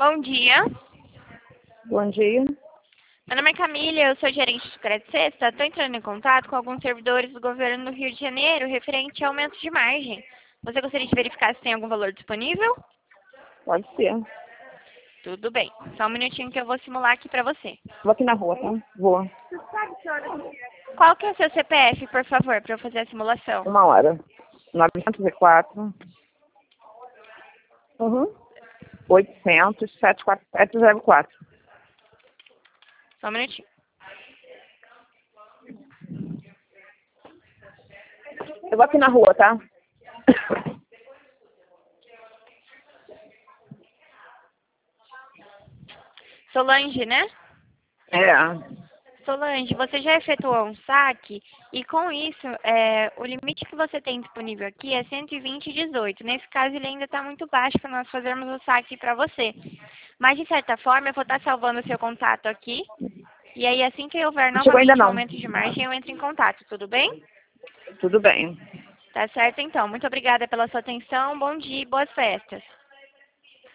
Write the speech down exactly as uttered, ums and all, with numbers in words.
Bom dia. Bom dia. Meu nome é Camila, eu sou gerente de crédito sexta. Estou entrando em contato com alguns servidores do governo do Rio de Janeiro referente a aumento de margem. Você gostaria de verificar se tem algum valor disponível? Pode ser. Tudo bem. Só um minutinho que eu vou simular aqui para você. Vou aqui na rua, tá? Vou. Qual que é o seu C P F, por favor, para eu fazer a simulação? Uma hora. novecentos e quatro. Uhum. oitocentos, sete quatro sete zero quatro. Só um minutinho. Eu vou aqui na rua, tá? Solange, né? É. Solange, você já efetuou um saque e com isso, é, o limite que você tem disponível aqui é cento e vinte e dezoito. Nesse caso, ele ainda está muito baixo para nós fazermos o saque para você. Mas, de certa forma, eu vou estar salvando o seu contato aqui. E aí, assim que houver Não chegou ainda novamente um não. aumento de margem, eu entro em contato, tudo bem? Tudo bem. Tá certo, então. Muito obrigada pela sua atenção. Bom dia e boas festas.